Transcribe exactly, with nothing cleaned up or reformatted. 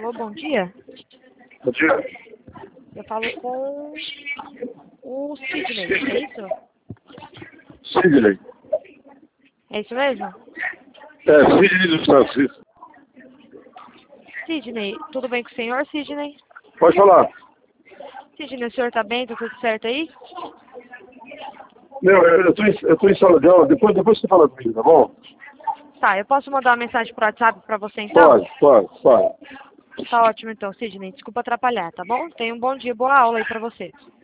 Alô, bom dia. Bom dia. Eu falo com o Sidney, é isso? Sidney. É isso mesmo? É, Sidney dos Francisco. Sidney, tudo bem com o senhor, Sidney? Pode falar. Sidney, o senhor tá bem? Tá tudo certo aí? Meu, eu, eu, tô em, eu tô em sala de aula. Depois, depois você fala comigo, tá bom? Tá, eu posso mandar uma mensagem pro WhatsApp pra você então? Pode, pode, pode. Tá ótimo então, Sidney. Desculpa atrapalhar, tá bom? Tenha um bom dia, boa aula aí pra você.